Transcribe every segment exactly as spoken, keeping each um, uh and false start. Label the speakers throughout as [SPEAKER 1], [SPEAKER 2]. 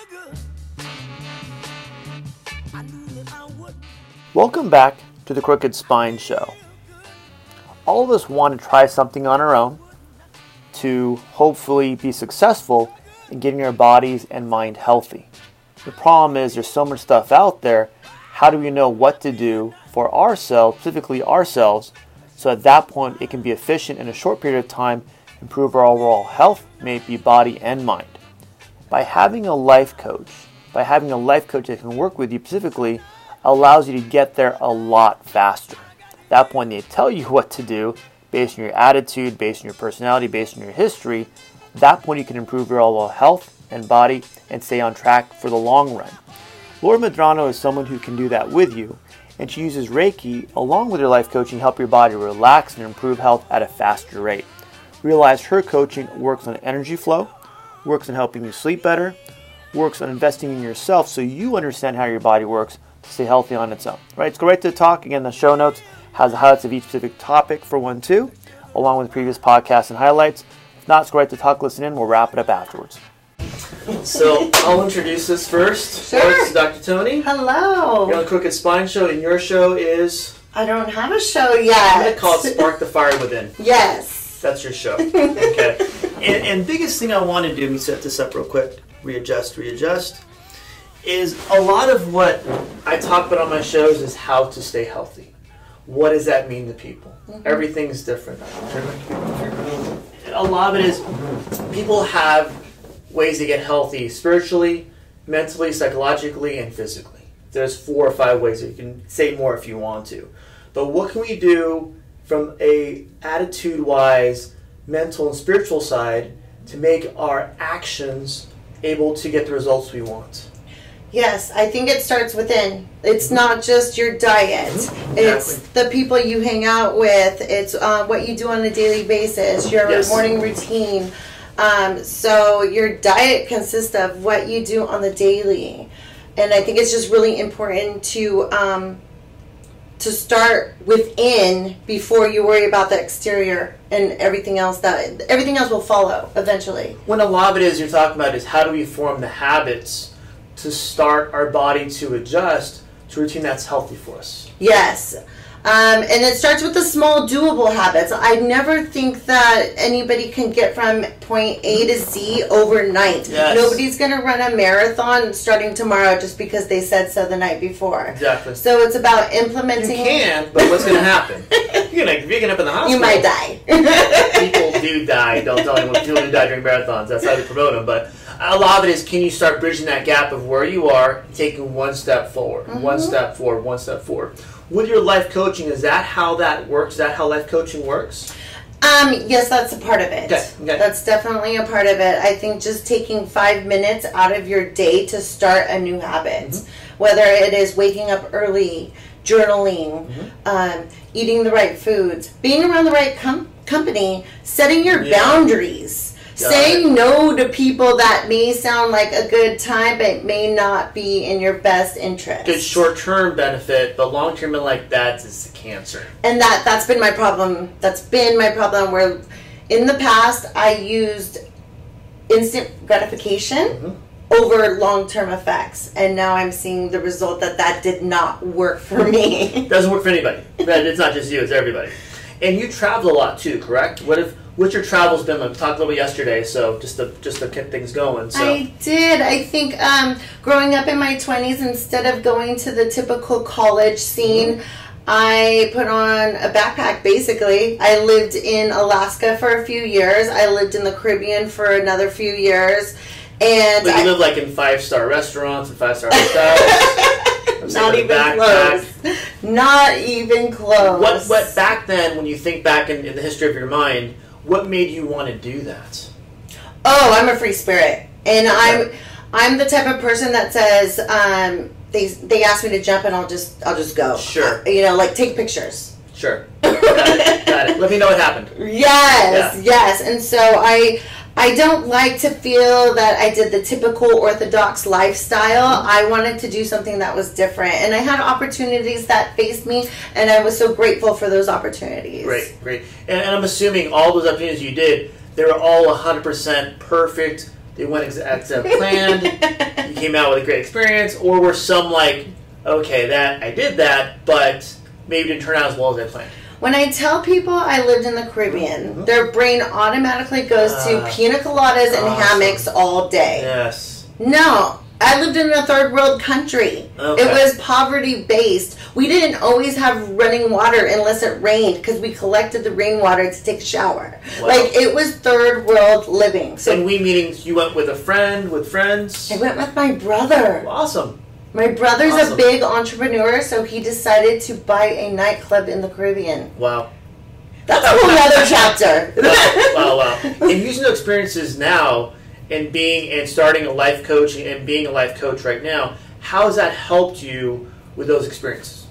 [SPEAKER 1] Welcome back to the Crooked Spine Show. All of us want to try something on our own to hopefully be successful in getting our bodies and mind healthy. The problem is there's so much stuff out there. How do we know what to do for ourselves, specifically ourselves, so at that point it can be efficient in a short period of time, improve our overall health, may it be body and mind? By having a life coach, by having a life coach that can work with you specifically, allows you to get there a lot faster. At that point, they tell you what to do based on your attitude, based on your personality, based on your history. At that point, you can improve your overall health and body and stay on track for the long run. Laura Medrano is someone who can do that with you, and she uses Reiki along with her life coaching to help your body relax and improve health at a faster rate. Realize her coaching works on energy flow, works on helping you sleep better, works on investing in yourself so you understand how your body works to stay healthy on its own. Right, let's go right to the talk. Again, the show notes has the highlights of each specific topic for one, two, along with previous podcasts and highlights. If not, let's go right to the talk, listen in. We'll wrap it up afterwards. So I'll introduce this first.
[SPEAKER 2] Sure.
[SPEAKER 1] This is Doctor Tony.
[SPEAKER 2] Hello.
[SPEAKER 1] You're on the Crooked Spine Show, and your show is...
[SPEAKER 2] I don't have a show yet.
[SPEAKER 1] I'm going to call it Spark the Fire Within.
[SPEAKER 2] Yes.
[SPEAKER 1] That's your show. Okay. and, and biggest thing I want to do, let me set this up real quick. Readjust, readjust. Is a lot of what I talk about on my shows is how to stay healthy. What does that mean to people? Mm-hmm. Everything's different. A lot of it is people have ways to get healthy spiritually, mentally, psychologically, and physically. There's four or five ways. You can say more if you want to. But what can we do from a attitude-wise, mental and spiritual side to make our actions able to get the results we want?
[SPEAKER 2] Yes, I think it starts within. It's not just your diet.
[SPEAKER 1] Mm-hmm.
[SPEAKER 2] It's
[SPEAKER 1] Exactly.
[SPEAKER 2] the people you hang out with. It's uh, what you do on a daily basis, your
[SPEAKER 1] Yes.
[SPEAKER 2] morning routine. Um, so your diet consists of what you do on the daily. And I think it's just really important to um, to start within before you worry about the exterior and everything else. That everything else will follow eventually.
[SPEAKER 1] When a lot of it is you're talking about is how do we form the habits to start our body to adjust to a routine that's healthy for us.
[SPEAKER 2] Yes. Um, and it starts with the small doable habits. I never think that anybody can get from point A to Z overnight.
[SPEAKER 1] Yes.
[SPEAKER 2] Nobody's going to run a marathon starting tomorrow just because they said so the night before.
[SPEAKER 1] Exactly.
[SPEAKER 2] So it's about implementing.
[SPEAKER 1] You can, but what's going to happen? You're going to be up in the hospital.
[SPEAKER 2] You might die.
[SPEAKER 1] People do die. Don't tell anyone. People do die during marathons. That's how they promote them. But a lot of it is, can you start bridging that gap of where you are, taking one step forward, mm-hmm. one step forward, one step forward. With your life coaching, is that how that works? Is that how life coaching works?
[SPEAKER 2] Um, yes, that's a part of it.
[SPEAKER 1] Okay. Okay.
[SPEAKER 2] That's definitely a part of it. I think just taking five minutes out of your day to start a new habit, mm-hmm. whether it is waking up early, journaling, mm-hmm. um, eating the right foods, being around the right com- company, setting your yeah. boundaries. Got Saying it. No to people that may sound like a good time, but may not be in your best interest.
[SPEAKER 1] Good short-term benefit, but long-term, like that is cancer.
[SPEAKER 2] And that, that's been my problem. That's been my problem where in the past I used instant gratification mm-hmm. over long-term effects. And now I'm seeing the result that that did not work for me.
[SPEAKER 1] It doesn't work for anybody. It's not just you, it's everybody. And you travel a lot too, correct? What if... What's your travels been like? We talked a little bit yesterday, so just to just to get things going. So.
[SPEAKER 2] I did. I think um, growing up in my twenties, instead of going to the typical college scene, mm-hmm. I put on a backpack, basically. I lived in Alaska for a few years. I lived in the Caribbean for another few years. And
[SPEAKER 1] but you
[SPEAKER 2] I,
[SPEAKER 1] live like in five-star restaurants and five-star hotels.
[SPEAKER 2] Not even close. Not even close.
[SPEAKER 1] What, what back then, when you think back in, in the history of your mind, what made you want to do that?
[SPEAKER 2] Oh, I'm a free spirit. And
[SPEAKER 1] okay.
[SPEAKER 2] I'm I'm the type of person that says, um, they they ask me to jump and I'll just I'll just go.
[SPEAKER 1] Sure.
[SPEAKER 2] You know, like take pictures.
[SPEAKER 1] Sure. Got it. Got it. Let me know what happened.
[SPEAKER 2] Yes,
[SPEAKER 1] yeah.
[SPEAKER 2] yes. And so I I don't like to feel that I did the typical orthodox lifestyle. Mm-hmm. I wanted to do something that was different. And I had opportunities that faced me, and I was so grateful for those opportunities.
[SPEAKER 1] Great, great. And, and I'm assuming all those opportunities you did, they were all one hundred percent perfect. they went ex- as planned, you came out with a great experience, or were some like, okay, that I did that, but maybe didn't turn out as well as I planned?
[SPEAKER 2] When I tell people I lived in the Caribbean, mm-hmm. their brain automatically goes uh, to pina coladas and awesome. hammocks all day.
[SPEAKER 1] Yes.
[SPEAKER 2] No. I lived in a third world country. Okay. It was poverty based. We didn't always have running water unless it rained because we collected the rainwater to take a shower. Wow. Like, it was third world living. So,
[SPEAKER 1] and we meaning you went with a friend, with friends?
[SPEAKER 2] I went with my brother.
[SPEAKER 1] Awesome.
[SPEAKER 2] My brother's
[SPEAKER 1] awesome.
[SPEAKER 2] a big entrepreneur, so he decided to buy a nightclub in the Caribbean.
[SPEAKER 1] Wow.
[SPEAKER 2] That's a whole other chapter.
[SPEAKER 1] Wow, wow. And using those experiences now, and being and starting a life coach and being a life coach right now, how has that helped you with those experiences?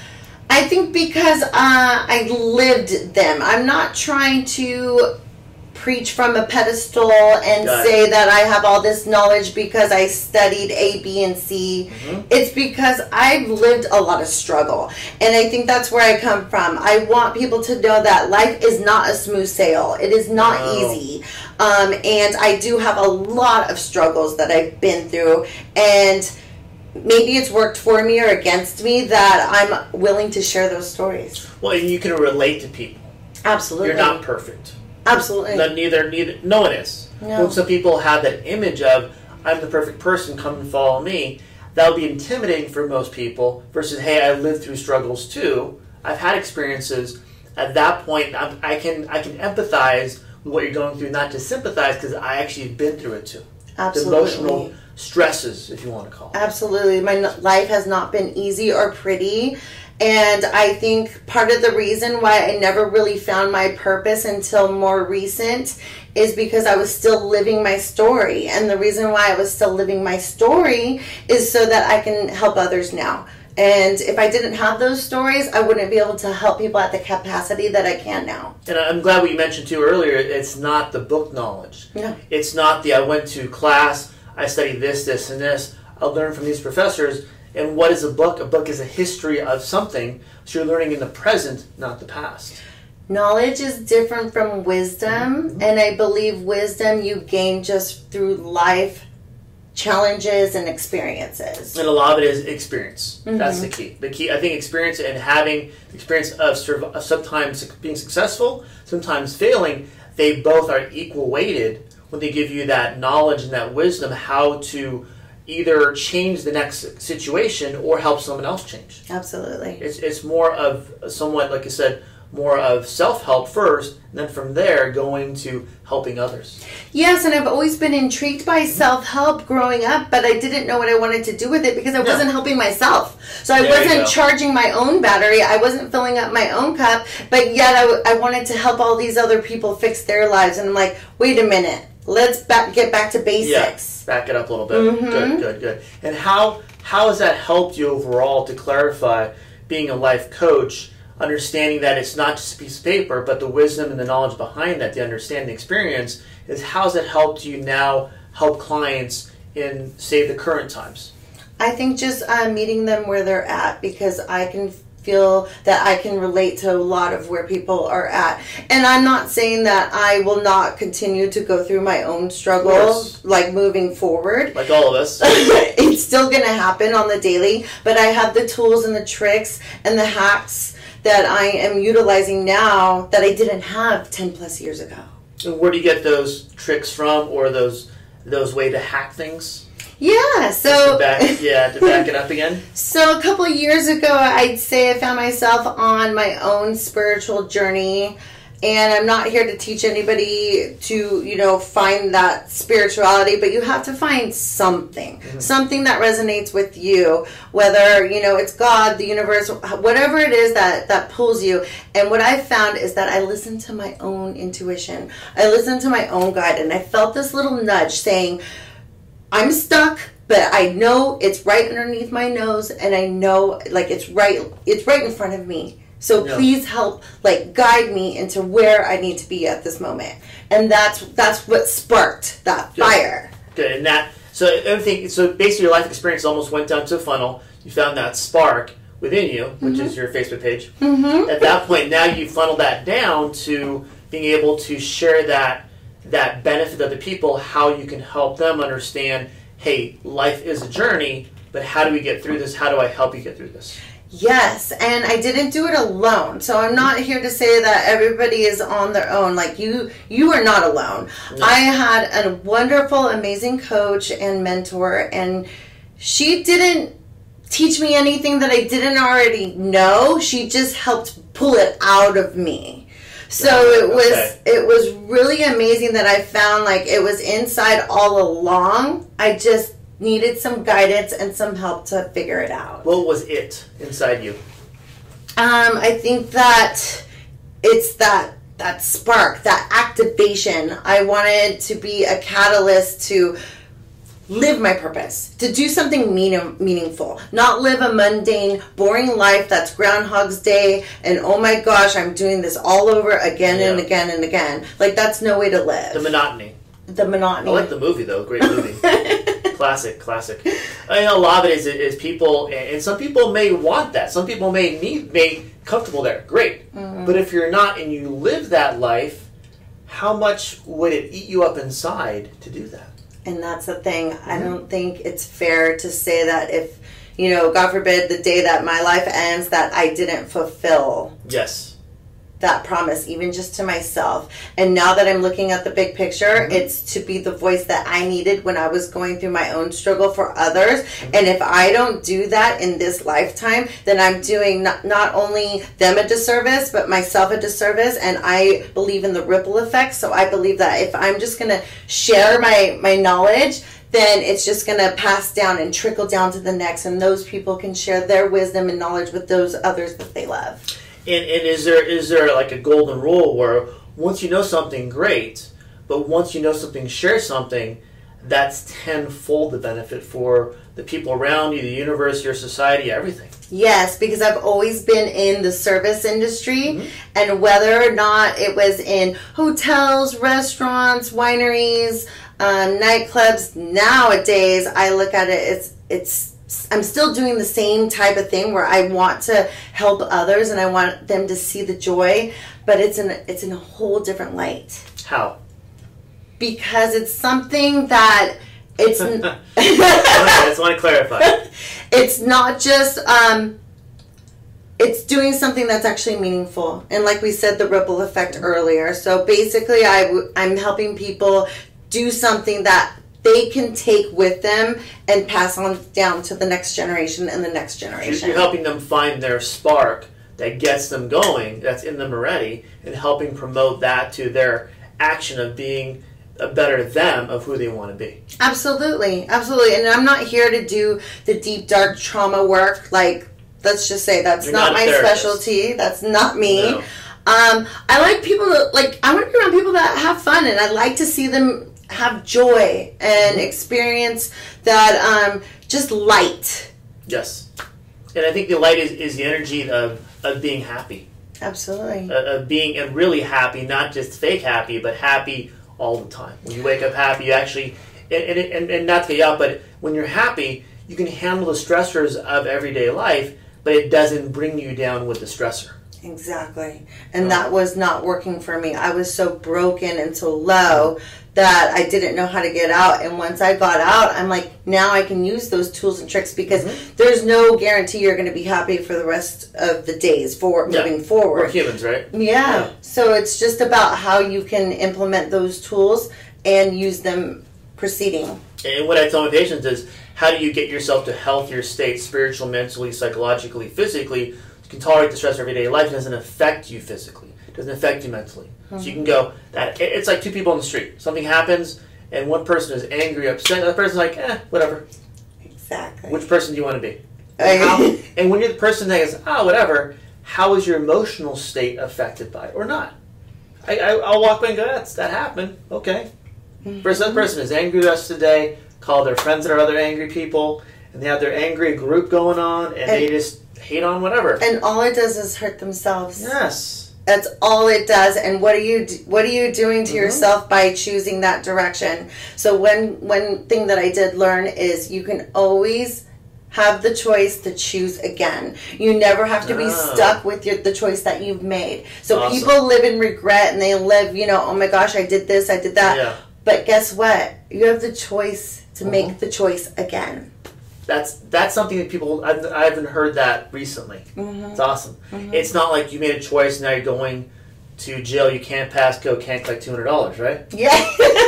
[SPEAKER 2] I think because uh, I lived them. I'm not trying to preach from a pedestal and Got say it. that I have all this knowledge because I studied A, B, and C. Mm-hmm. It's because I've lived a lot of struggle. And I think that's where I come from. I want people to know that life is not a smooth sail. It is not no. easy. Um, and I do have a lot of struggles that I've been through. And maybe it's worked for me or against me that I'm willing to share those stories.
[SPEAKER 1] Well, and you can relate to people.
[SPEAKER 2] Absolutely.
[SPEAKER 1] You're not perfect.
[SPEAKER 2] Absolutely.
[SPEAKER 1] No, neither, neither, no one is.
[SPEAKER 2] No.
[SPEAKER 1] Some people have that image of, I'm the perfect person, come and follow me. That would be intimidating for most people versus, hey, I lived through struggles too. I've had experiences. At that point, I'm, I can I can empathize with what you're going through, not to sympathize, because I actually have been through it too.
[SPEAKER 2] Absolutely.
[SPEAKER 1] The emotional stresses, if you want to call it.
[SPEAKER 2] Absolutely. My life has not been easy or pretty. And I think part of the reason why I never really found my purpose until more recent is because I was still living my story. And the reason why I was still living my story is so that I can help others now. And if I didn't have those stories, I wouldn't be able to help people at the capacity that I can now.
[SPEAKER 1] And I'm glad what you mentioned too earlier, it's not the book knowledge.
[SPEAKER 2] No.
[SPEAKER 1] It's not the I went to class, I studied this, this, and this. I learned from these professors. And what is a book? A book is a history of something. So you're learning in the present, not the past.
[SPEAKER 2] Knowledge is different from wisdom. Mm-hmm. And I believe wisdom you gain just through life challenges and experiences.
[SPEAKER 1] And a lot of it is experience. Mm-hmm. That's the key. The key, I think, experience and having the experience of, surv- of sometimes being successful, sometimes failing, they both are equal weighted when they give you that knowledge and that wisdom how to either change the next situation or help someone else change.
[SPEAKER 2] Absolutely.
[SPEAKER 1] It's it's more of somewhat, like I said, more of self-help first, and then from there going to helping others.
[SPEAKER 2] Yes, and I've always been intrigued by self-help growing up, but I didn't know what I wanted to do with it because I wasn't no. helping myself. So I there wasn't charging my own battery. I wasn't filling up my own cup, but yet I, w- I wanted to help all these other people fix their lives. And I'm like, wait a minute. Let's back, get back to basics.
[SPEAKER 1] Yeah, back it up a little bit.
[SPEAKER 2] Mm-hmm.
[SPEAKER 1] Good, good, good. And how how has that helped you overall to clarify being a life coach, understanding that it's not just a piece of paper, but the wisdom and the knowledge behind that, the understanding, the experience, is how's that helped you now help clients in, say, the current times?
[SPEAKER 2] I think just uh, meeting them where they're at, because I can feel that I can relate to a lot of where people are at. And I'm not saying that I will not continue to go through my own struggles, like moving forward.
[SPEAKER 1] Like all of us.
[SPEAKER 2] It's still going to happen on the daily, but I have the tools and the tricks and the hacks that I am utilizing now that I didn't have ten plus years ago.
[SPEAKER 1] And where do you get those tricks from, or those those way to hack things?
[SPEAKER 2] Yeah, so
[SPEAKER 1] to back, yeah, to back it up again.
[SPEAKER 2] So a couple of years ago, I'd say I found myself on my own spiritual journey, and I'm not here to teach anybody to, you know, find that spirituality, but you have to find something, mm-hmm. something that resonates with you, whether, you know, it's God, the universe, whatever it is that, that pulls you. And what I found is that I listened to my own intuition. I listened to my own guide, and I felt this little nudge saying, I'm stuck, but I know it's right underneath my nose, and I know, like, it's right, it's right in front of me. So yeah. Please help, like, guide me into where I need to be at this moment. And that's that's what sparked that
[SPEAKER 1] Good.
[SPEAKER 2] fire.
[SPEAKER 1] Good, and that, so everything, so basically your life experience almost went down to a funnel. You found that spark within you, which mm-hmm. is your Facebook page.
[SPEAKER 2] Mm-hmm.
[SPEAKER 1] At that point, now you funnel that down to being able to share that that benefit other people, how you can help them understand, hey, life is a journey, but how do we get through this? How do I help you get through this?
[SPEAKER 2] Yes, and I didn't do it alone. So I'm not here to say that everybody is on their own. Like you, you are not alone. No. I had a wonderful, amazing coach and mentor, and she didn't teach me anything that I didn't already know. She just helped pull it out of me. So it was okay. It was really amazing that I found like it was inside all along. I just needed some guidance and some help to figure it out.
[SPEAKER 1] What was it inside you?
[SPEAKER 2] Um, I think that it's that that spark, that activation. I wanted to be a catalyst to live my purpose, to do something mean, meaningful, not live a mundane, boring life that's Groundhog's Day and oh my gosh, I'm doing this all over again yeah. and again and again. Like that's no way to live.
[SPEAKER 1] The monotony.
[SPEAKER 2] The monotony.
[SPEAKER 1] I like the movie though. Great movie. Classic, classic. I mean, a lot of it is, is people, and some people may want that. Some people may need, may comfortable there. Great. Mm-hmm. But if you're not and you live that life, how much would it eat you up inside to do that?
[SPEAKER 2] And that's the thing. Mm-hmm. I don't think it's fair to say that if, you know, God forbid, the day that my life ends, that I didn't fulfill.
[SPEAKER 1] Yes.
[SPEAKER 2] That promise, even just to myself. And now that I'm looking at the big picture, mm-hmm. it's to be the voice that I needed when I was going through my own struggle for others. Mm-hmm. And if I don't do that in this lifetime, then I'm doing not, not only them a disservice, but myself a disservice. And I believe in the ripple effect. So I believe that if I'm just going to share my, my knowledge, then it's just going to pass down and trickle down to the next. And those people can share their wisdom and knowledge with those others that they love.
[SPEAKER 1] And, and is there is there like a golden rule where once you know something, great, but once you know something, share something, that's tenfold the benefit for the people around you, the universe, your society, everything.
[SPEAKER 2] Yes, because I've always been in the service industry, mm-hmm. and whether or not it was in hotels, restaurants, wineries, um, nightclubs, nowadays I look at it, it's it's I'm still doing the same type of thing where I want to help others and I want them to see the joy, but it's in it's in a whole different light.
[SPEAKER 1] How?
[SPEAKER 2] Because it's something that it's.
[SPEAKER 1] I just want to clarify.
[SPEAKER 2] It's not just. Um, it's doing something that's actually meaningful, and like we said, the ripple effect earlier. So basically, I w- I'm helping people do something that they can take with them and pass on down to the next generation and the next generation.
[SPEAKER 1] You're helping them find their spark that gets them going, that's in them already, and helping promote that to their action of being a better them of who they want to be.
[SPEAKER 2] Absolutely, absolutely. And I'm not here to do the deep, dark trauma work. Like, let's just say that's not, not my specialty. That's not me. No. Um, I like people that, like, I want to be around people that have fun, and I like to see them have joy and experience that um, just light.
[SPEAKER 1] Yes. And I think the light is, is the energy of, of being happy.
[SPEAKER 2] Absolutely.
[SPEAKER 1] Uh, of being and really happy, not just fake happy, but happy all the time. When you wake up happy, you actually, and, and, and not to get you out, but when you're happy, you can handle the stressors of everyday life, but it doesn't bring you down with the stressor.
[SPEAKER 2] Exactly. And that was not working for me. I was so broken and so low that I didn't know how to get out. And once I got out, I'm like, now I can use those tools and tricks because mm-hmm. there's no guarantee you're going to be happy for the rest of the days for
[SPEAKER 1] yeah.
[SPEAKER 2] moving forward.
[SPEAKER 1] We're humans, right?
[SPEAKER 2] Yeah. yeah. So it's just about how you can implement those tools and use them proceeding.
[SPEAKER 1] And what I tell my patients is, how do you get yourself to healthier state, spiritual, mentally, psychologically, physically? You can tolerate the stress of everyday life. It doesn't affect you physically. It doesn't affect you mentally. Mm-hmm. So you can go, that it's like two people on the street. Something happens, and one person is angry, upset, and the other person's like, eh, whatever.
[SPEAKER 2] Exactly.
[SPEAKER 1] Which person do you want to be? And, how, and when you're the person that is, oh, whatever, how is your emotional state affected by it or not? I, I, I'll walk by and go, that's, that happened. Okay. Mm-hmm. First, that person is angry the rest of the day, call their friends that are other angry people, and they have their angry group going on, and, and they just hate on whatever.
[SPEAKER 2] And all it does is hurt themselves.
[SPEAKER 1] Yes.
[SPEAKER 2] That's all it does. And what are you what are you doing to mm-hmm. yourself by choosing that direction? So one one thing that I did learn is you can always have the choice to choose again. You never have to be
[SPEAKER 1] Oh.
[SPEAKER 2] stuck with your, the choice that you've made. So
[SPEAKER 1] Awesome.
[SPEAKER 2] people live in regret and they live, you know, oh my gosh, I did this, I did that.
[SPEAKER 1] Yeah.
[SPEAKER 2] But guess what? You have the choice to
[SPEAKER 1] Mhm.
[SPEAKER 2] make the choice again.
[SPEAKER 1] That's that's something that people I've, I haven't heard that recently.
[SPEAKER 2] Mm-hmm.
[SPEAKER 1] It's awesome. Mm-hmm. It's not like you made a choice now you're going to jail. You can't pass go, can't collect two hundred dollars, right?
[SPEAKER 2] Yeah.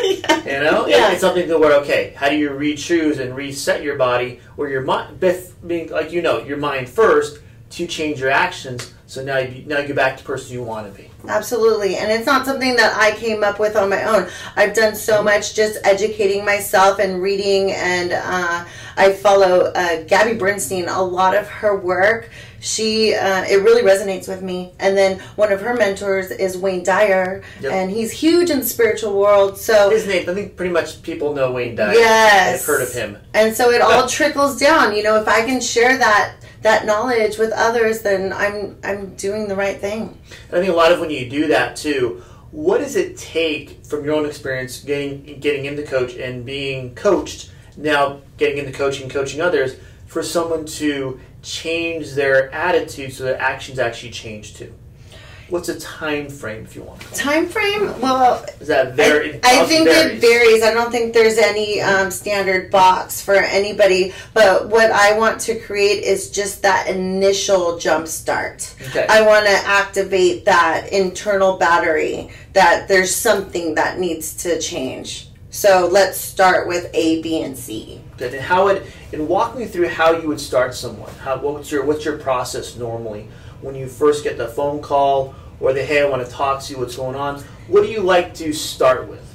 [SPEAKER 1] You know,
[SPEAKER 2] Yeah.
[SPEAKER 1] it's something that where okay, how do you re-choose and reset your body or your mind? Being like you know, your mind first to change your actions. So now you now you get back to the person you want to be.
[SPEAKER 2] Absolutely. And it's not something that I came up with on my own. I've done so much just educating myself and reading, and uh, I follow uh, Gabby Bernstein. A lot of her work, she uh, it really resonates with me. And then one of her mentors is Wayne Dyer,
[SPEAKER 1] Yep.
[SPEAKER 2] and he's huge in the spiritual world. So
[SPEAKER 1] His name, I think pretty much people know Wayne Dyer.
[SPEAKER 2] Yes.
[SPEAKER 1] I've heard of him.
[SPEAKER 2] And so it all trickles down. You know, if I can share that that knowledge with others, then I'm I'm doing the right thing.
[SPEAKER 1] I think a lot of when you do that too, what does it take from your own experience getting getting into coach and being coached, now getting into coaching, coaching others, for someone to change their attitude so their actions actually change too? What's a time frame, if you want?
[SPEAKER 2] Time frame? Well,
[SPEAKER 1] Is that very?
[SPEAKER 2] I, I think it varies. I don't think there's any um, standard box for anybody. But what I want to create is just that initial jump start.
[SPEAKER 1] Okay.
[SPEAKER 2] I want to activate that internal battery that there's something that needs to change. So let's start with A, B, and C.
[SPEAKER 1] Good. And how would and walk me through how you would start someone. How what's your what's your process normally when you first get the phone call or the hey I want to talk to you, what's going on? What do you like to start with?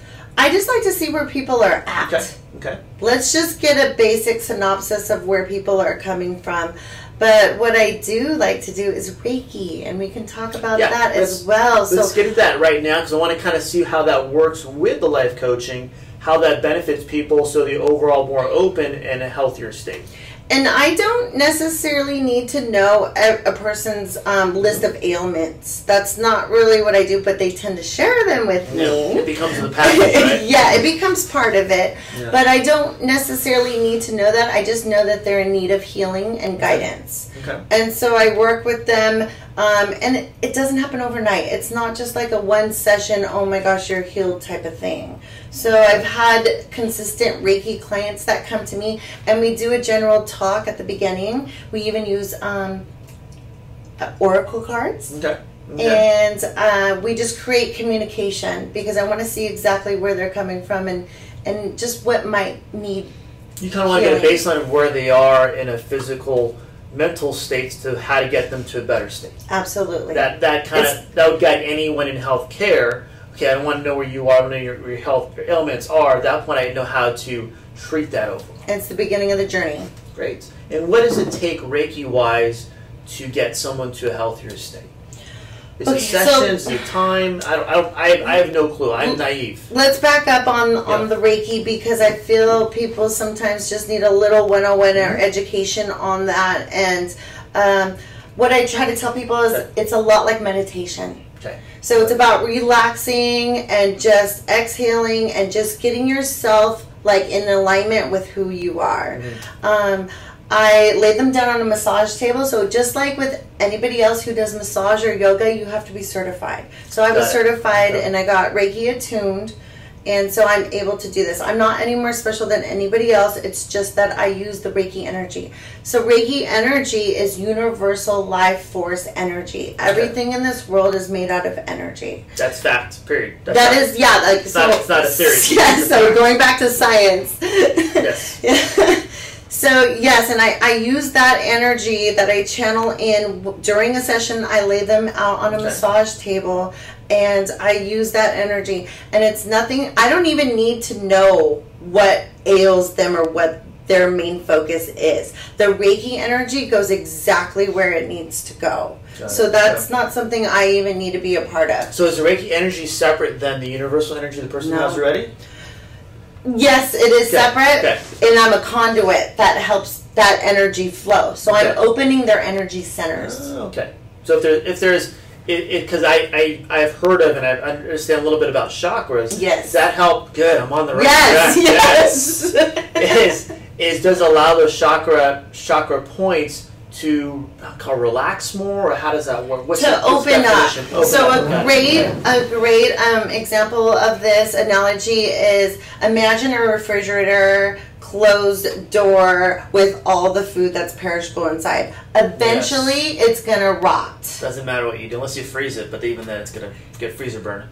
[SPEAKER 2] I just like to see where people are at.
[SPEAKER 1] Okay. Okay.
[SPEAKER 2] Let's just get a basic synopsis of where people are coming from. But what I do like to do is Reiki, and we can talk about
[SPEAKER 1] Yeah,
[SPEAKER 2] that
[SPEAKER 1] let's-
[SPEAKER 2] as well.
[SPEAKER 1] Let's
[SPEAKER 2] So
[SPEAKER 1] get into that right now because I want to kind of see how that works with the life coaching, how that benefits people so they're overall more open and a healthier state.
[SPEAKER 2] And I don't necessarily need to know a, a person's um, list of ailments. That's not really what I do, but they tend to share them with
[SPEAKER 1] Yeah,
[SPEAKER 2] me.
[SPEAKER 1] it becomes the package, right?
[SPEAKER 2] Yeah, it becomes part of it.
[SPEAKER 1] Yeah.
[SPEAKER 2] But I don't necessarily need to know that. I just know that they're in need of healing and guidance.
[SPEAKER 1] Okay.
[SPEAKER 2] And so I work with them, um, and it, it doesn't happen overnight. It's not just like a one session, oh my gosh, you're healed type of thing. So I've had consistent Reiki clients that come to me, and we do a general talk at the beginning. We even use um, uh, oracle cards.
[SPEAKER 1] Okay. Okay.
[SPEAKER 2] And uh, we just create communication because I want to see exactly where they're coming from and, and just what might need.
[SPEAKER 1] You kind of want to get a
[SPEAKER 2] healing.
[SPEAKER 1] baseline of where they are in a physical, mental states to how to get them to a better state.
[SPEAKER 2] Absolutely.
[SPEAKER 1] That that kind
[SPEAKER 2] It's-
[SPEAKER 1] of that would guide anyone in healthcare. Okay, I want to know where you are, I want to know your, your health your ailments are. At that point, I know how to treat that overall.
[SPEAKER 2] It's the beginning of the journey.
[SPEAKER 1] Great. And what does it take Reiki wise to get someone to a healthier state? Is
[SPEAKER 2] Okay,
[SPEAKER 1] it
[SPEAKER 2] so-
[SPEAKER 1] sessions? Is it time? I don't. I, don't, I, I have no clue. I'm naive.
[SPEAKER 2] Let's back up on,
[SPEAKER 1] Yeah.
[SPEAKER 2] on the Reiki because I feel people sometimes just need a little one oh one or education on that. And um, what I try to tell people is
[SPEAKER 1] Okay.
[SPEAKER 2] it's a lot like meditation.
[SPEAKER 1] Okay.
[SPEAKER 2] So it's about relaxing and just exhaling and just getting yourself like in alignment with who you are.
[SPEAKER 1] Mm-hmm.
[SPEAKER 2] Um, I lay them down on a massage table. So just like with anybody else who does massage or yoga, you have to be certified. So I was
[SPEAKER 1] Got it.
[SPEAKER 2] certified
[SPEAKER 1] Okay.
[SPEAKER 2] and I got Reiki attuned. And so I'm able to do this. I'm not any more special than anybody else. It's just that I use the Reiki energy. So Reiki energy is universal life force energy. Everything in this world is made out of energy.
[SPEAKER 1] That's fact. Period. That's
[SPEAKER 2] That
[SPEAKER 1] fact.
[SPEAKER 2] is, yeah, like
[SPEAKER 1] It's
[SPEAKER 2] so.
[SPEAKER 1] not- it's not a theory.
[SPEAKER 2] Yeah, so going back to science.
[SPEAKER 1] Yes.
[SPEAKER 2] So yes, and I, I use that energy that I channel in w- during a session. I lay them out on a
[SPEAKER 1] Okay.
[SPEAKER 2] massage table, and I use that energy. And it's nothing. I don't even need to know what ails them or what their main focus is. The Reiki energy goes exactly where it needs to go.
[SPEAKER 1] Got it.
[SPEAKER 2] So that's not something I even need to be a part of.
[SPEAKER 1] So is the Reiki energy separate than the universal energy the person
[SPEAKER 2] No.
[SPEAKER 1] has already?
[SPEAKER 2] Yes, it is
[SPEAKER 1] Okay,
[SPEAKER 2] separate,
[SPEAKER 1] okay.
[SPEAKER 2] and I'm a conduit that helps that energy flow. So
[SPEAKER 1] Okay.
[SPEAKER 2] I'm opening their energy centers.
[SPEAKER 1] Oh, okay. So if there if there's it because I, I I've heard of and I understand a little bit about chakras.
[SPEAKER 2] Yes.
[SPEAKER 1] Does that help? Good. I'm on the right
[SPEAKER 2] Yes,
[SPEAKER 1] track.
[SPEAKER 2] yes.
[SPEAKER 1] Is is does it allow those chakra chakra points to uh, relax more, or how does that work? What's
[SPEAKER 2] to
[SPEAKER 1] the, what's
[SPEAKER 2] open up.
[SPEAKER 1] Open
[SPEAKER 2] so
[SPEAKER 1] up.
[SPEAKER 2] a great a great um, example of this analogy is imagine a refrigerator closed door with all the food that's perishable inside. Eventually, yes. It's gonna rot.
[SPEAKER 1] Doesn't matter what you do unless you freeze it, but even then, it's gonna get freezer burn.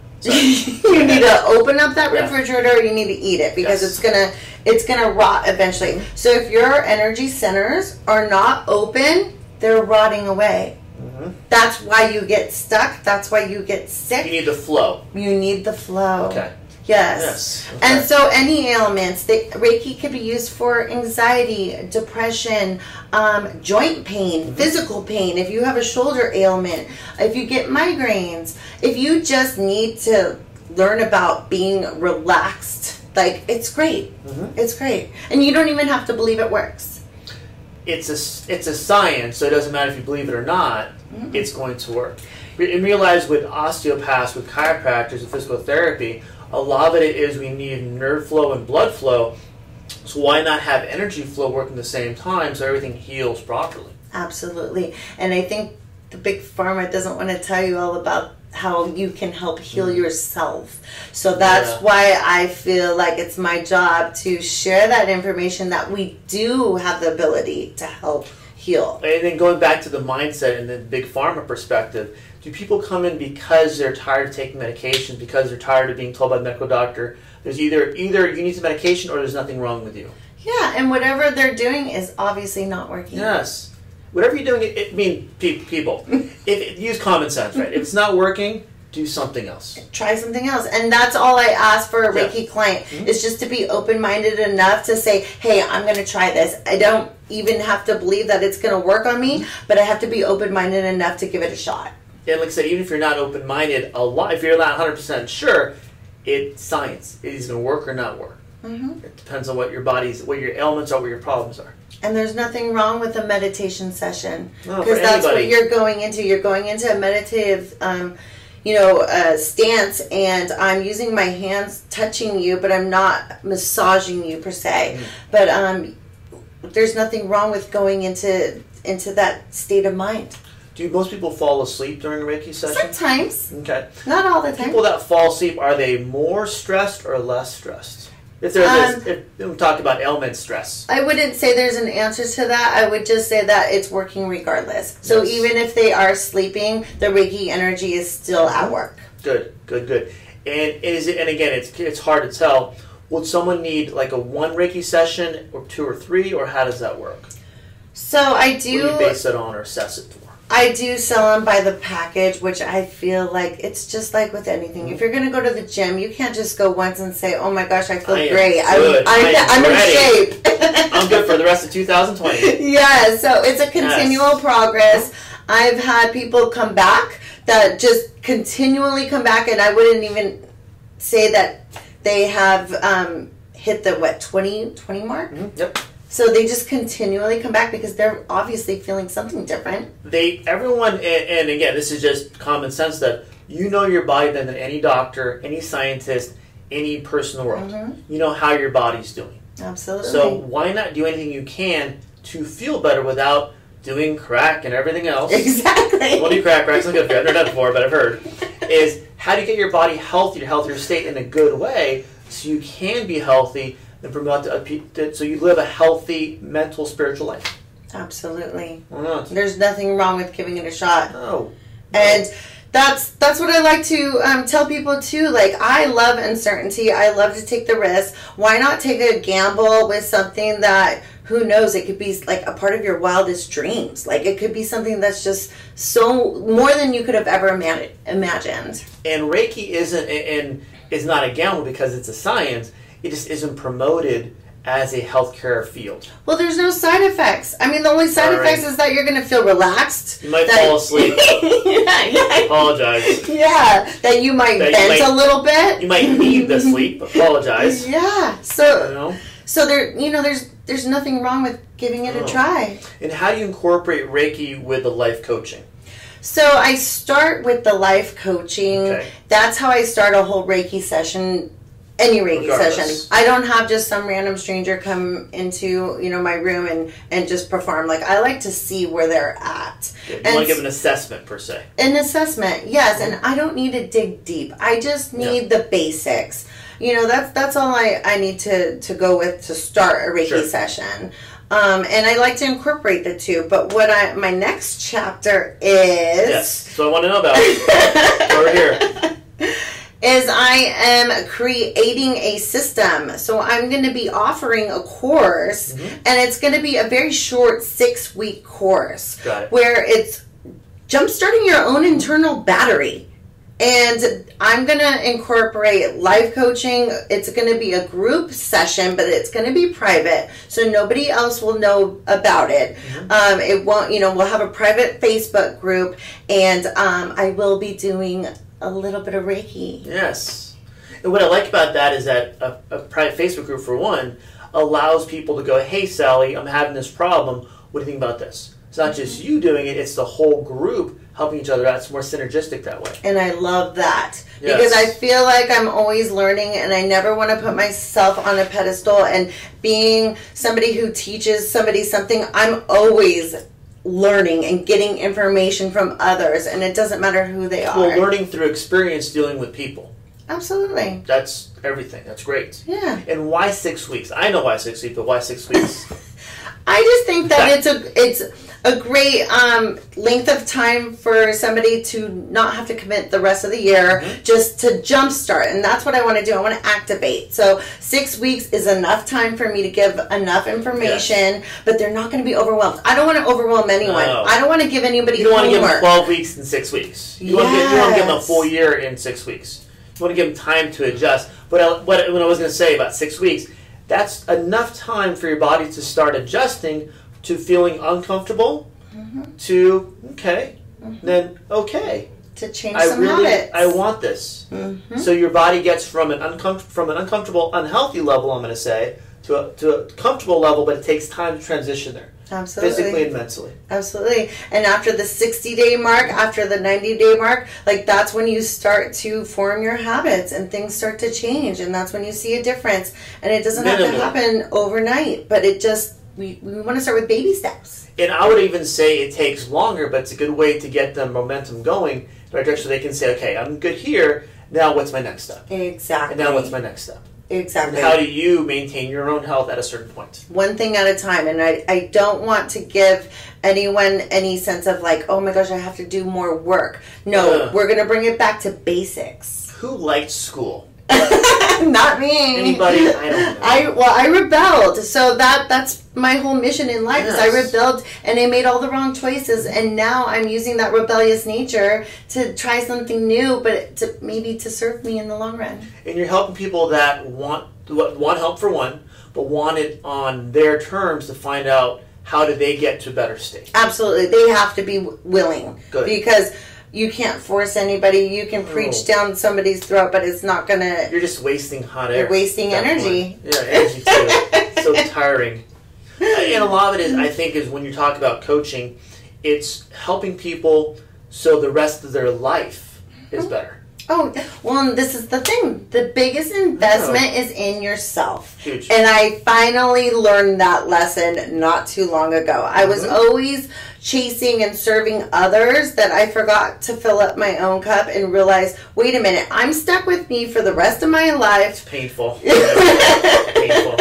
[SPEAKER 2] You need to open up that refrigerator. Or you need to eat it because
[SPEAKER 1] yes.
[SPEAKER 2] it's gonna it's gonna rot eventually. So if your energy centers are not open, they're rotting away. Mm-hmm. That's why you get stuck. That's why you get sick.
[SPEAKER 1] You need the flow.
[SPEAKER 2] You need the flow.
[SPEAKER 1] Okay.
[SPEAKER 2] Yes.
[SPEAKER 1] yes. Okay.
[SPEAKER 2] And so any ailments, they, Reiki can be used for anxiety, depression, um, joint pain, mm-hmm. physical pain. If you have a shoulder ailment, if you get migraines, if you just need to learn about being relaxed, like it's great. Mm-hmm. It's great. And you don't even have to believe it works.
[SPEAKER 1] It's a, it's a science, so it doesn't matter if you believe it or not, mm-hmm. it's going to work. And realize with osteopaths, with chiropractors, and physical therapy, a lot of it is we need nerve flow and blood flow, so why not have energy flow working at the same time so everything heals properly?
[SPEAKER 2] Absolutely. And I think the big pharma doesn't want to tell you all about how you can help heal mm. yourself. So that's yeah. why I feel like it's my job to share that information that we do have the ability to help heal.
[SPEAKER 1] And then going back to the mindset and the big pharma perspective, do people come in because they're tired of taking medication, because they're tired of being told by the medical doctor, there's either either you need some medication or there's nothing wrong with you?
[SPEAKER 2] Yeah, and whatever they're doing is obviously not working.
[SPEAKER 1] Yes. Whatever you're doing, it, it I mean, pe- people, if, it, use common sense, right? If it's not working, do something else.
[SPEAKER 2] Try something else. And that's all I ask for a Reiki
[SPEAKER 1] yeah.
[SPEAKER 2] client,
[SPEAKER 1] mm-hmm.
[SPEAKER 2] is just to be open-minded enough to say, hey, I'm going to try this. I don't even have to believe that it's going to work on me, mm-hmm. but I have to be open-minded enough to give it a shot.
[SPEAKER 1] And like I said, even if you're not open-minded, a lot, if you're not one hundred percent sure, it's science. It is going to work or not work. Mm-hmm. It depends on what your body's, what your ailments are, what your problems are.
[SPEAKER 2] And there's nothing wrong with a meditation session, because
[SPEAKER 1] no,
[SPEAKER 2] that's
[SPEAKER 1] anybody.
[SPEAKER 2] what you're going into. You're going into a meditative, um, you know, uh, stance, and I'm using my hands touching you, but I'm not massaging you per se. Mm-hmm. But um, there's nothing wrong with going into into that state of mind.
[SPEAKER 1] Do most people fall asleep during a Reiki session?
[SPEAKER 2] Sometimes.
[SPEAKER 1] Okay.
[SPEAKER 2] Not all the time.
[SPEAKER 1] People that fall asleep, are they more stressed or less stressed? If there's, um, if we talk about ailment stress.
[SPEAKER 2] I wouldn't say there's an answer to that. I would just say that it's working regardless. So yes. even if they are sleeping, the Reiki energy is still at work.
[SPEAKER 1] Good, good, good. And is it, and again, it's it's hard to tell. Would someone need like a one Reiki session, or two or three, or how does that work?
[SPEAKER 2] So I do.
[SPEAKER 1] What do you base it on or assess it for?
[SPEAKER 2] I do sell them by the package, which I feel like it's just like with anything. Mm-hmm. If you're going to go to the gym, you can't just go once and say, oh my gosh, I feel
[SPEAKER 1] I
[SPEAKER 2] great.
[SPEAKER 1] Good.
[SPEAKER 2] I'm, I'm, I'm in shape.
[SPEAKER 1] I'm good for the rest of two thousand twenty.
[SPEAKER 2] Yeah, so it's a continual yes. progress. I've had people come back that just continually come back, and I wouldn't even say that they have um, hit the, what, twenty, twenty mark?
[SPEAKER 1] Mm-hmm. Yep.
[SPEAKER 2] So they just continually come back because they're obviously feeling something different.
[SPEAKER 1] They, everyone, and, and again, this is just common sense that you know your body better than any doctor, any scientist, any person in the world. Mm-hmm. You know how your body's doing.
[SPEAKER 2] Absolutely.
[SPEAKER 1] So why not do anything you can to feel better without doing crack and everything else?
[SPEAKER 2] Exactly.
[SPEAKER 1] Well, do crack, crack's not good for you. I've never done it before, but I've heard. Is how do you get your body healthy, to healthier state in a good way so you can be healthy and promote a, so you live a healthy mental, spiritual life.
[SPEAKER 2] Absolutely.
[SPEAKER 1] Why not?
[SPEAKER 2] There's nothing wrong with giving it a shot.
[SPEAKER 1] No.
[SPEAKER 2] And that's that's what I like to um, tell people too. Like, I love uncertainty. I love to take the risk. Why not take a gamble with something that, who knows, it could be like a part of your wildest dreams. Like, it could be something that's just so more than you could have ever ima- imagined.
[SPEAKER 1] And Reiki isn't and is not a gamble because it's a science. It just isn't promoted as a healthcare field.
[SPEAKER 2] Well, there's no side effects. I mean, the only side
[SPEAKER 1] All right.
[SPEAKER 2] effects is that you're going to feel relaxed.
[SPEAKER 1] You might
[SPEAKER 2] that,
[SPEAKER 1] fall asleep.
[SPEAKER 2] yeah, yeah.
[SPEAKER 1] Apologize.
[SPEAKER 2] Yeah, that you might
[SPEAKER 1] that
[SPEAKER 2] vent
[SPEAKER 1] you might,
[SPEAKER 2] a little bit.
[SPEAKER 1] You might need the sleep. Apologize.
[SPEAKER 2] Yeah. So,
[SPEAKER 1] you know?
[SPEAKER 2] so there, you know, there's there's nothing wrong with giving it
[SPEAKER 1] oh.
[SPEAKER 2] a try.
[SPEAKER 1] And how do you incorporate Reiki with the life coaching?
[SPEAKER 2] So I start with the life coaching.
[SPEAKER 1] Okay.
[SPEAKER 2] That's how I start a whole Reiki session. Any Reiki
[SPEAKER 1] Regardless.
[SPEAKER 2] session. I don't have just some random stranger come into, you know, my room and, and just perform. Like, I like to see where they're at.
[SPEAKER 1] You
[SPEAKER 2] and
[SPEAKER 1] want to give an assessment, per se.
[SPEAKER 2] An assessment, yes. And I don't need to dig deep. I just need yeah. the basics. You know, that's that's all I, I need to, to go with to start a Reiki sure. session. Um, and I like to incorporate the two. But what I my next chapter is...
[SPEAKER 1] Yes, so I want to know about it. Over here.
[SPEAKER 2] Is I am creating a system. So I'm going to be offering a course, mm-hmm. and it's going to be a very short six-week course
[SPEAKER 1] Got it.
[SPEAKER 2] Where it's jumpstarting your own internal battery. And I'm going to incorporate life coaching. It's going to be a group session, but it's going to be private, so nobody else will know about it. Mm-hmm. Um, it won't, you know, we'll have a private Facebook group, and um, I will be doing a little bit of Reiki.
[SPEAKER 1] Yes. And what I like about that is that a, a private Facebook group, for one, allows people to go, hey, Sally, I'm having this problem. What do you think about this? It's not just you doing it, it's the whole group helping each other out. It's more synergistic that way.
[SPEAKER 2] And I love that.
[SPEAKER 1] Yes.
[SPEAKER 2] Because I feel like I'm always learning, and I never want to put myself on a pedestal. And being somebody who teaches somebody something, I'm always learning and getting information from others, and it doesn't matter who they are.
[SPEAKER 1] Well, learning through experience dealing with people.
[SPEAKER 2] Absolutely.
[SPEAKER 1] That's everything. That's great.
[SPEAKER 2] Yeah.
[SPEAKER 1] And why six weeks? I know why six weeks, but why six weeks?
[SPEAKER 2] I just think that it's a it's a great um, length of time for somebody to not have to commit the rest of the year, mm-hmm. just to jumpstart. And that's what I want to do. I want to activate. So six weeks is enough time for me to give enough information, yes. but they're not going to be overwhelmed. I don't want to overwhelm anyone.
[SPEAKER 1] No.
[SPEAKER 2] I don't want to give anybody
[SPEAKER 1] You don't want to
[SPEAKER 2] homework.
[SPEAKER 1] give them twelve weeks in six weeks. You,
[SPEAKER 2] yes.
[SPEAKER 1] want to give, you want to give them a full year in six weeks. You want to give them time to adjust. But I, what, what I was going to say about six weeks, that's enough time for your body to start adjusting to feeling uncomfortable, mm-hmm. to, okay, mm-hmm. then okay.
[SPEAKER 2] To change
[SPEAKER 1] I
[SPEAKER 2] some
[SPEAKER 1] really,
[SPEAKER 2] habits.
[SPEAKER 1] I want this. Mm-hmm. So your body gets from an, uncom- from an uncomfortable, unhealthy level, I'm going to say, to a, to a comfortable level, but it takes time to transition there.
[SPEAKER 2] Absolutely.
[SPEAKER 1] Physically and mentally.
[SPEAKER 2] Absolutely. And after the sixty-day mark, after the ninety-day mark, like that's when you start to form your habits and things start to change. And that's when you see a difference. And it doesn't Minimum. have to happen overnight, but it just, we, we want to start with baby steps.
[SPEAKER 1] And I would even say it takes longer, but it's a good way to get the momentum going in the right direction so they can say, okay, I'm good here. Now what's my next step?
[SPEAKER 2] Exactly.
[SPEAKER 1] And now what's my next step?
[SPEAKER 2] Exactly.
[SPEAKER 1] And how do you maintain your own health at a certain point?
[SPEAKER 2] One thing at a time. And I, I don't want to give anyone any sense of like, oh my gosh, I have to do more work. No, uh, we're going to bring it back to basics.
[SPEAKER 1] Who liked school?
[SPEAKER 2] Not me.
[SPEAKER 1] Anybody? I don't know.
[SPEAKER 2] I well, I rebelled. So that that's my whole mission in life. Yes. Is I rebelled and I made all the wrong choices, and now I'm using that rebellious nature to try something new, but to maybe to serve me in the long run.
[SPEAKER 1] And you're helping people that want want help for one, but want it on their terms to find out how do they get to a better state.
[SPEAKER 2] Absolutely, they have to be willing.
[SPEAKER 1] Good.
[SPEAKER 2] Because you can't force anybody. You can preach oh. down somebody's throat, but it's not going to...
[SPEAKER 1] You're just wasting hot air.
[SPEAKER 2] You're wasting energy.
[SPEAKER 1] Point. Yeah, energy too. So tiring. And a lot of it is, I think, is when you talk about coaching, it's helping people so the rest of their life is better.
[SPEAKER 2] Oh, well, and this is the thing. The biggest investment oh. is in yourself.
[SPEAKER 1] Huge.
[SPEAKER 2] And I finally learned that lesson not too long ago. I mm-hmm. was always chasing and serving others that I forgot to fill up my own cup and realize, wait a minute, I'm stuck with me for the rest of my life.
[SPEAKER 1] It's painful. Painful.